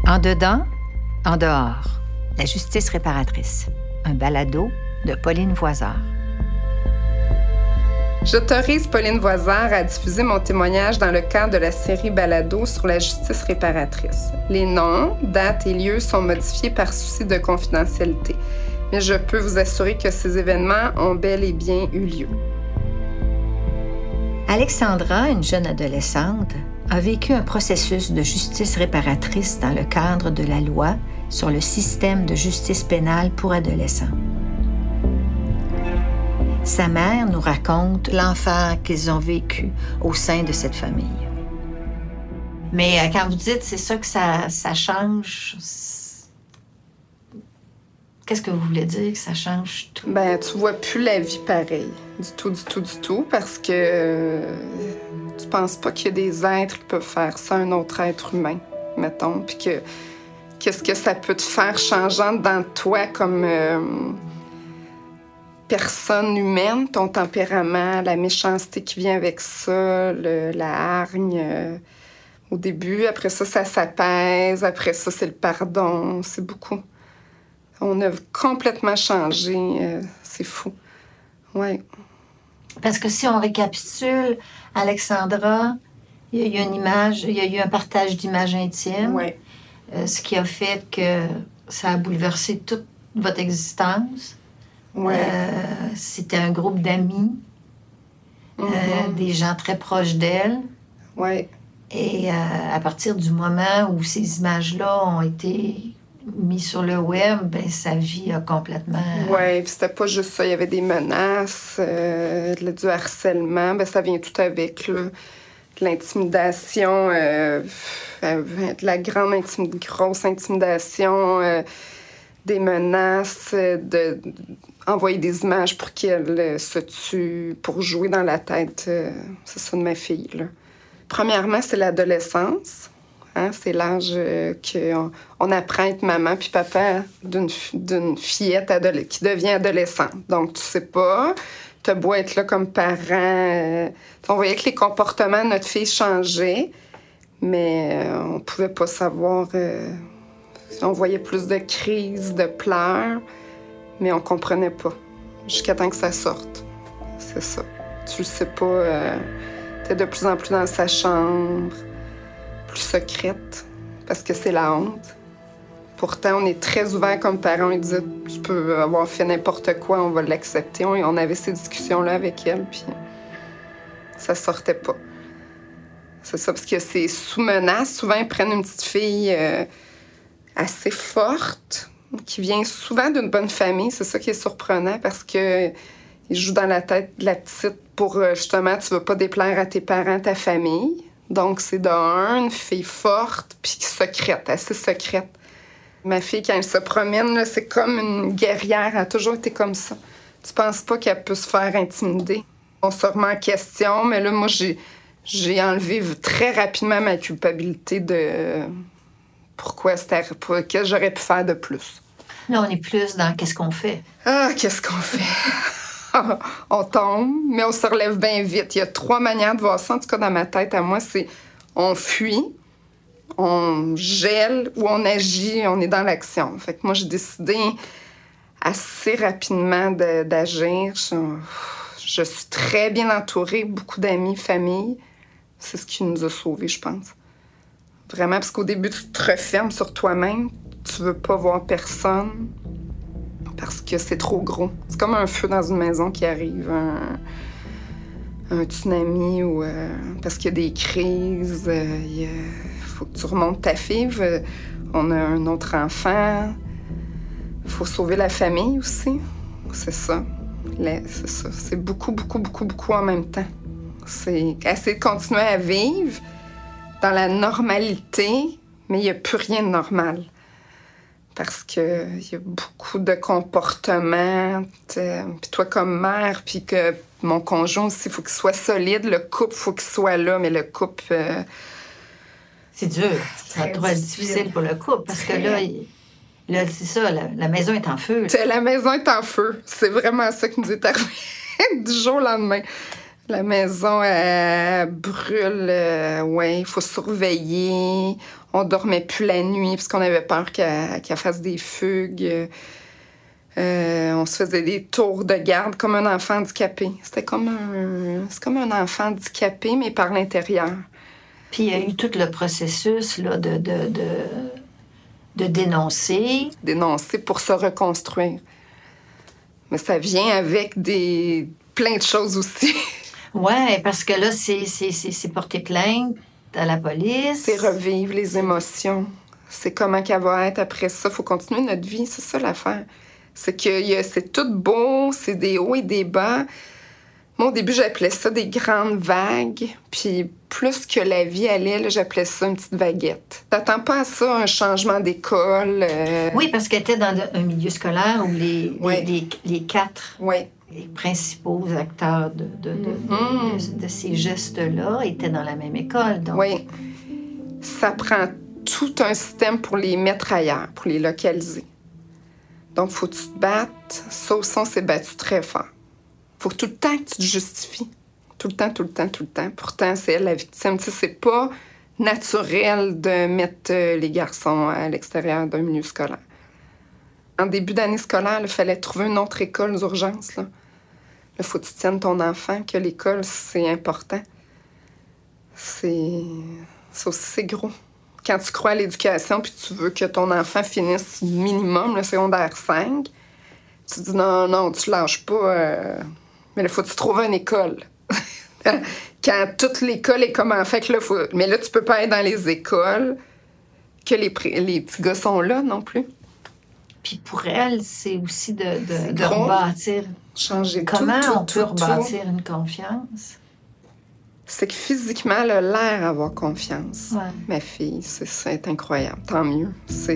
En dedans, en dehors, la justice réparatrice. Un balado de Pauline Voisard. J'autorise Pauline Voisard à diffuser mon témoignage dans le cadre de la série balado sur la justice réparatrice. Les noms, dates et lieux sont modifiés par souci de confidentialité, mais je peux vous assurer que ces événements ont bel et bien eu lieu. Alexandra, une jeune adolescente, a vécu un processus de justice réparatrice dans le cadre de la loi sur le système de justice pénale pour adolescents. Sa mère nous raconte l'enfer qu'ils ont vécu au sein de cette famille. Mais quand vous dites c'est ça que ça change, qu'est-ce que vous voulez dire que ça change tout? Ben, tu vois plus la vie pareille. Du tout, parce que tu penses pas qu'il y a des êtres qui peuvent faire ça à un autre être humain, mettons, puis que qu'est-ce que ça peut te faire changeant dans toi comme personne humaine, ton tempérament, la méchanceté qui vient avec ça, la hargne au début, après ça s'apaise, après ça, c'est le pardon, c'est beaucoup. On a complètement changé, c'est fou. Ouais. Parce que si on récapitule, Alexandra, il y a eu une image, il y a eu un partage d'images intimes, ouais. Ce qui a fait que ça a bouleversé toute votre existence. Ouais. C'était un groupe d'amis, des gens très proches d'elle. Ouais. Et à partir du moment où ces images-là ont été mises sur le web, ben, sa vie a complètement... Oui, puis c'était pas juste ça. Il y avait des menaces, du harcèlement. Ben, ça vient tout avec, là. De l'intimidation, de la grosse intimidation, des menaces, envoyer des images pour qu'elle se tue, pour jouer dans la tête, c'est ça, de ma fille, là. Premièrement, c'est l'adolescence. Hein? C'est l'âge qu'on apprend à être maman puis papa d'une fillette qui devient adolescente. Donc, tu sais pas, t'as beau être là comme parent. On voyait que les comportements de notre fille changeaient, mais on pouvait pas savoir... on voyait plus de crises, de pleurs, mais on comprenait pas. Jusqu'à temps que ça sorte. C'est ça. Tu le sais pas... t'es de plus en plus dans sa chambre, plus secrète, parce que c'est la honte. Pourtant, on est très ouvert comme parents. On disait, tu peux avoir fait n'importe quoi, on va l'accepter. On avait ces discussions-là avec elle, puis ça sortait pas. C'est ça, parce que c'est sous menace. Souvent, ils prennent une petite fille assez forte, qui vient souvent d'une bonne famille. C'est ça qui est surprenant, parce que ils jouent dans la tête de la petite pour, justement, tu veux pas déplaire à tes parents, ta famille. Donc, c'est une fille forte, puis secrète, assez secrète. Ma fille, quand elle se promène, là, c'est comme une guerrière. Elle a toujours été comme ça. Tu penses pas qu'elle peut se faire intimider. On se remet en question, mais là, moi, j'ai enlevé très rapidement ma culpabilité de pourquoi qu'est-ce que j'aurais pu faire de plus. Là, on est plus dans qu'est-ce qu'on fait. Ah, qu'est-ce qu'on fait? On tombe, mais on se relève bien vite. Il y a 3 manières de voir ça, en tout cas dans ma tête à moi, c'est on fuit, on gèle ou on agit, on est dans l'action. Fait que moi, j'ai décidé assez rapidement d'agir. Je suis très bien entourée, beaucoup d'amis, famille. C'est ce qui nous a sauvés, je pense. Vraiment, parce qu'au début, tu te refermes sur toi-même. Tu veux pas voir personne. Parce que c'est trop gros. C'est comme un feu dans une maison qui arrive, un tsunami, ou parce qu'il y a des crises, il faut que tu remontes ta fille. On a un autre enfant. Il faut sauver la famille aussi. C'est ça. C'est ça. C'est beaucoup en même temps. C'est essayer de continuer à vivre dans la normalité, mais il n'y a plus rien de normal. Parce qu'il y a beaucoup de comportements. Puis toi, comme mère, puis que mon conjoint aussi, il faut qu'il soit solide. Le couple, il faut qu'il soit là, mais le couple... C'est dur. C'est très difficile pour le couple. Parce que là c'est ça, la maison est en feu. La maison est en feu. C'est vraiment ça qui nous est arrivé du jour au lendemain. La maison, elle brûle. Ouais, il faut surveiller. On dormait plus la nuit parce qu'on avait peur qu'elle fasse des fugues. On se faisait des tours de garde comme un enfant handicapé. C'est comme un enfant handicapé, mais par l'intérieur. Puis il y a eu tout le processus là, de dénoncer. Dénoncer pour se reconstruire. Mais ça vient avec plein de choses aussi. Oui, parce que là, c'est porter plainte à la police. C'est revivre les émotions. C'est comment qu'elle va être après ça. Il faut continuer notre vie, c'est ça l'affaire. C'est que c'est tout beau, c'est des hauts et des bas. Moi, au début, j'appelais ça des grandes vagues. Puis plus que la vie allait, là, j'appelais ça une petite vaguette. T'attends pas à ça, un changement d'école. Oui, parce qu'elle était dans un milieu scolaire où les quatre les principaux acteurs de ces gestes-là étaient dans la même école. Donc. Oui. Ça prend tout un système pour les mettre ailleurs, pour les localiser. Donc, faut que tu te battes. Ça aussi, on s'est battu très fort. Faut tout le temps que tu te justifies. Tout le temps. Pourtant, c'est elle la victime. Tu sais, c'est pas naturel de mettre les garçons à l'extérieur d'un milieu scolaire. En début d'année scolaire, il fallait trouver une autre école d'urgence. Là, faut que tu tiennes ton enfant, que l'école, c'est important. Ça aussi, c'est gros. Quand tu crois à l'éducation puis tu veux que ton enfant finisse minimum le secondaire 5, tu dis non, tu lâches pas. Mais là, faut que tu trouves une école. Quand toute l'école est comme en fait, là, mais là, tu peux pas être dans les écoles que les petits gars sont là non plus. Puis pour elle, c'est aussi de rebâtir. Changer Comment tout. On peut rebâtir une confiance? C'est que physiquement, elle a l'air d'avoir confiance. Ouais. Ma fille, c'est incroyable. Tant mieux.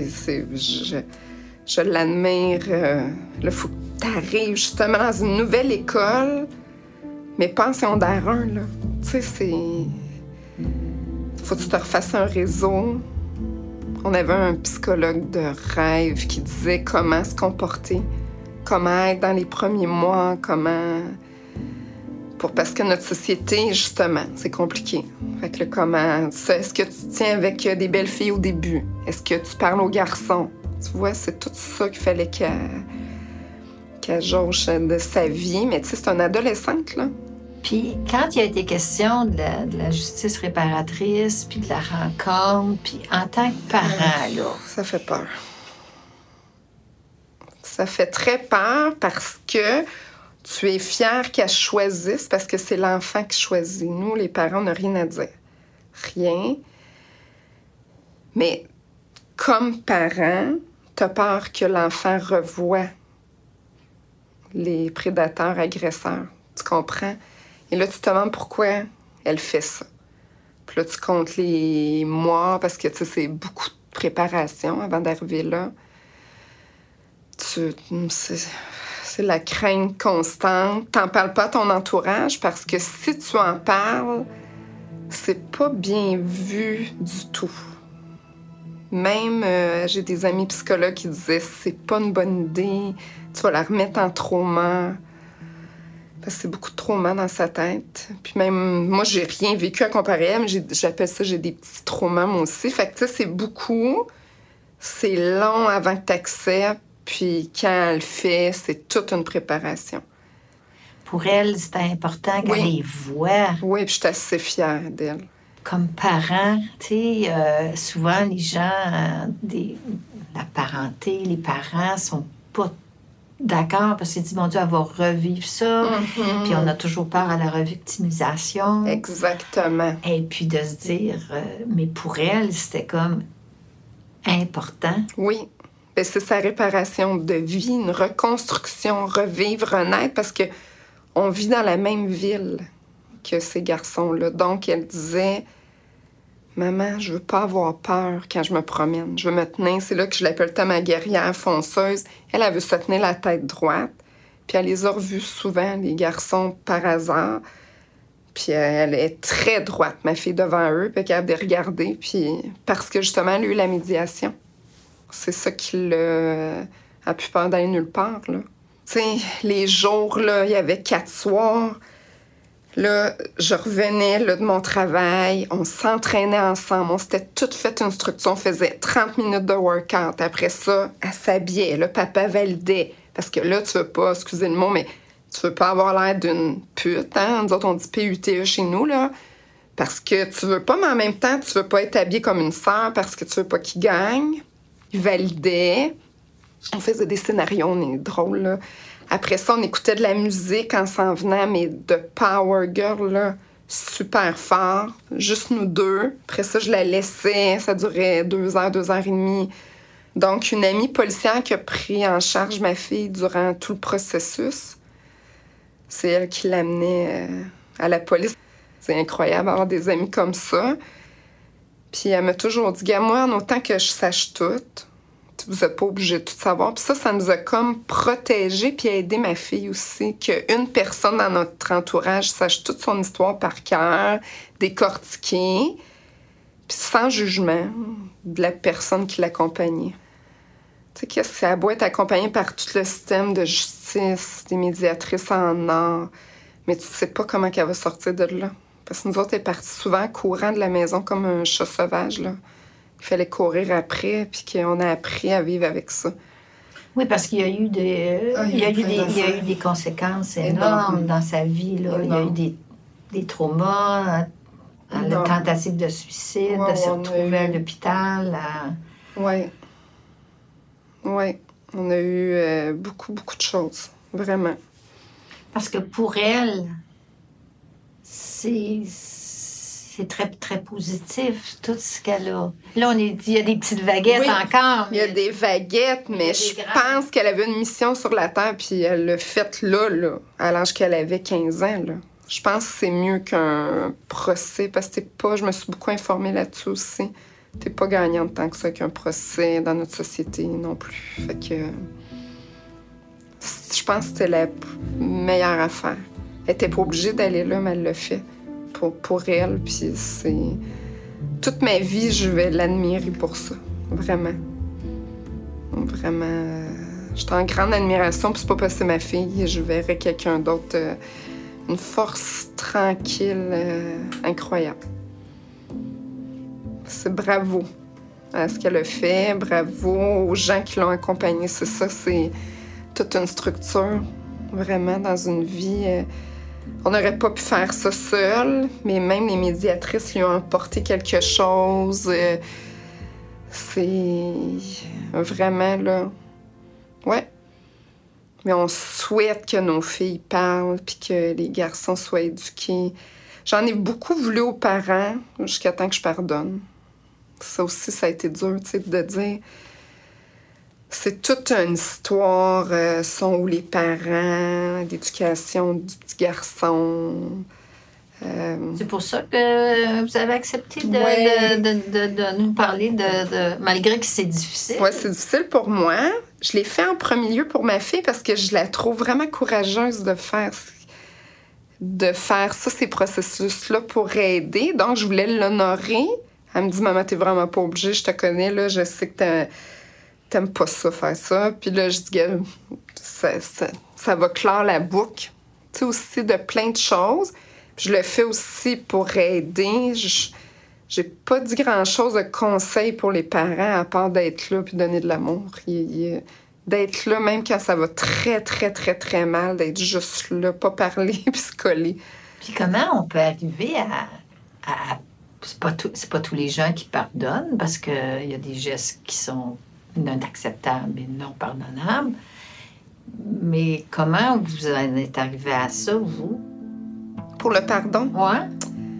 Je l'admire. Là, faut que tu arrives justement dans une nouvelle école, mais pas en secondaire 1, là. Tu sais, faut que tu te refasses un réseau. On avait un psychologue de rêve qui disait comment se comporter, comment être dans les premiers mois, parce que notre société, justement, c'est compliqué. Fait que comment... Est-ce que tu tiens avec des belles filles au début? Est-ce que tu parles aux garçons? Tu vois, c'est tout ça qu'il fallait qu'elle jauge de sa vie. Mais tu sais, c'est une adolescente, là. Puis quand il y a été question de la justice réparatrice, puis de la rencontre, puis en tant que parent, là... Ça fait peur. Ça fait très peur parce que tu es fière qu'elle choisisse, parce que c'est l'enfant qui choisit. Nous, les parents, on n'a rien à dire. Rien. Mais comme parent, t'as peur que l'enfant revoie les prédateurs agresseurs. Tu comprends? Et là, tu te demandes pourquoi elle fait ça. Puis là, tu comptes les mois, parce que, tu sais, c'est beaucoup de préparation avant d'arriver là. C'est la crainte constante. T'en parles pas à ton entourage, parce que si tu en parles, c'est pas bien vu du tout. Même, j'ai des amis psychologues qui disaient « c'est pas une bonne idée, tu vas la remettre en trauma ». Parce que c'est beaucoup de trauma dans sa tête. Puis même, moi, j'ai rien vécu à comparer à elle, mais j'appelle ça, j'ai des petits traumas, moi aussi. Fait que, tu sais, c'est beaucoup. C'est long avant que tu acceptes. Puis quand elle le fait, c'est toute une préparation. Pour elle, c'était important qu'elle les voie. Oui, puis je suis assez fière d'elle. Comme parent, tu sais, souvent, les gens, la parenté, les parents sont pas d'accord parce qu'ils disent, mon Dieu, elle va revivre ça. Mm-hmm. Puis on a toujours peur à la revictimisation. Exactement. Et puis de se dire, mais pour elle, c'était comme important. Oui. Bien, c'est sa réparation de vie, une reconstruction, revivre, renaître, parce que on vit dans la même ville que ces garçons-là. Donc, elle disait, maman, je veux pas avoir peur quand je me promène. Je veux me tenir. C'est là que je l'appelle ma guerrière fonceuse. Elle veut se tenir la tête droite. Puis elle les a revus souvent, les garçons, par hasard. Puis elle est très droite, ma fille, devant eux. Puis elle est capable de les regarder. Puis parce que, justement, elle a eu la médiation. C'est ça qui a plus peur d'aller nulle part, là. Tu sais, les jours, là, il y avait 4 soirs. Là, je revenais là, de mon travail, on s'entraînait ensemble, on s'était toutes fait une structure, on faisait 30 minutes de workout. Après ça, elle s'habillait, là, papa validait. Parce que là, tu veux pas, excusez le mot, mais tu veux pas avoir l'air d'une pute, hein? Nous autres, on dit PUTE chez nous, là. Parce que tu veux pas, mais en même temps, tu veux pas être habillée comme une sœur parce que tu veux pas qu'il gagne. Il validait. On faisait des scénarios, on est drôles, là. Après ça, on écoutait de la musique en s'en venant, mais de Power Girl, là, super fort. Juste nous deux. Après ça, je la laissais. Ça durait 2 heures, 2 heures et demie. Donc, une amie policière qui a pris en charge ma fille durant tout le processus. C'est elle qui l'amenait à la police. C'est incroyable d'avoir des amis comme ça. Puis elle m'a toujours dit, gars, moi, en autant que je sache tout, vous n'êtes pas obligé de tout savoir. Puis ça nous a comme protégés puis aidé ma fille aussi, qu'une personne dans notre entourage sache toute son histoire par cœur, décortiquée, puis sans jugement de la personne qui l'accompagnait. Tu sais, que ça a beau être accompagné par tout le système de justice, des médiatrices en or, mais tu sais pas comment qu'elle va sortir de là. Parce que nous autres, elle est partie souvent courant de la maison comme un chat sauvage, là. Il fallait courir après, puis qu'on a appris à vivre avec ça. Oui, parce qu'il y a eu des conséquences énormes dans sa vie, là. Il y a eu des traumas, la tentative de suicide, de se retrouver à l'hôpital. Oui. Oui. On a eu beaucoup, beaucoup de choses. Vraiment. Parce que pour elle, c'est très, très positif, tout ce qu'elle a. Là, il y a des petites vaguettes encore. Il y a des vaguettes, mais je pense qu'elle avait une mission sur la Terre, puis elle l'a faite là, à l'âge qu'elle avait 15 ans, là. Je pense que c'est mieux qu'un procès, parce que je me suis beaucoup informée là-dessus aussi. T'es pas gagnante tant que ça qu'un procès dans notre société non plus. Fait que je pense que c'était la meilleure affaire. Elle était pas obligée d'aller là, mais elle l'a fait pour elle. Puis c'est... Toute ma vie, je vais l'admirer pour ça. Vraiment. Vraiment. J'étais en grande admiration, puis c'est pas parce que c'est ma fille. Je verrais quelqu'un d'autre. Une force tranquille, incroyable. C'est bravo à ce qu'elle a fait, bravo aux gens qui l'ont accompagnée. C'est ça, c'est toute une structure, vraiment, dans une vie. On n'aurait pas pu faire ça seul, mais même les médiatrices lui ont apporté quelque chose. C'est vraiment, là... Ouais. Mais on souhaite que nos filles parlent puis que les garçons soient éduqués. J'en ai beaucoup voulu aux parents jusqu'à temps que je pardonne. Ça aussi, ça a été dur, tu sais, de dire... C'est toute une histoire, sont où les parents, l'éducation du petit garçon. C'est pour ça que vous avez accepté de nous parler malgré que c'est difficile. Oui, c'est difficile pour moi. Je l'ai fait en premier lieu pour ma fille parce que je la trouve vraiment courageuse de faire ça, ces processus-là pour aider. Donc, je voulais l'honorer. Elle me dit, maman, t'es vraiment pas obligée, je te connais, là, je sais que t'aimes pas ça, faire ça. Puis là, je dis, ça va clore la boucle. Tu sais, aussi de plein de choses. Puis je le fais aussi pour aider. J'ai pas dit grand-chose de conseils pour les parents, à part d'être là puis donner de l'amour. D'être là, même quand ça va très, très, très, très mal, d'être juste là, pas parler puis se coller. Puis comment on peut arriver à c'est pas tous les gens qui pardonnent, parce qu'il y a des gestes qui sont non acceptables et non pardonnables. Mais comment vous en êtes arrivé à ça, vous? Pour le pardon? Ouais.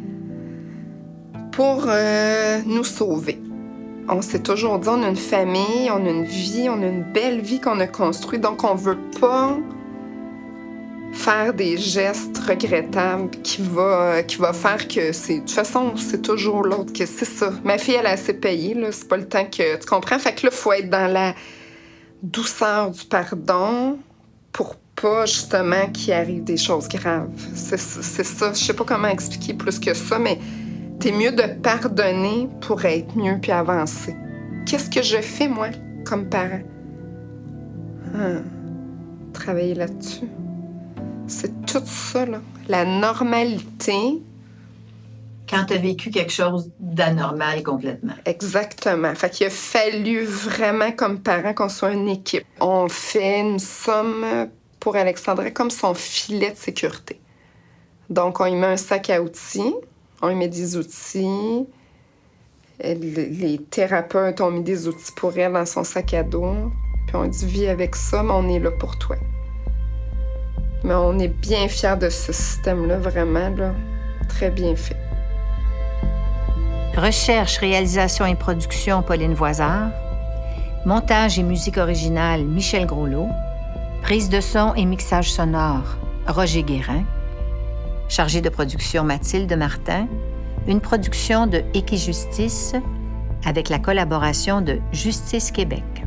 Pour nous sauver. On s'est toujours dit, on a une famille, on a une vie, on a une belle vie qu'on a construite, donc on veut pas faire des gestes regrettables qui va faire que c'est... De toute façon, c'est toujours l'autre que c'est ça. Ma fille, elle a assez payé, là, c'est pas le temps que... Tu comprends? Fait que là, il faut être dans la douceur du pardon pour pas, justement, qu'il arrive des choses graves. C'est ça. Je sais pas comment expliquer plus que ça, mais t'es mieux de pardonner pour être mieux puis avancer. Qu'est-ce que je fais, moi, comme parent? Travailler là-dessus. C'est tout ça, là. la normalité. Quand tu as vécu quelque chose d'anormal complètement. Exactement. Fait qu'il a fallu vraiment, comme parents, qu'on soit une équipe. Nous sommes, pour Alexandra, comme son filet de sécurité. Donc, on lui met un sac à outils, on lui met des outils. Les thérapeutes ont mis des outils pour elle dans son sac à dos. Puis on dit, vis avec ça, mais on est là pour toi. Mais on est bien fiers de ce système-là, vraiment, là, très bien fait. Recherche, réalisation et production, Pauline Voisard. Montage et musique originale, Michel Groslot. Prise de son et mixage sonore, Roger Guérin. Chargé de production, Mathilde Martin. Une production de Équijustice avec la collaboration de Justice Québec.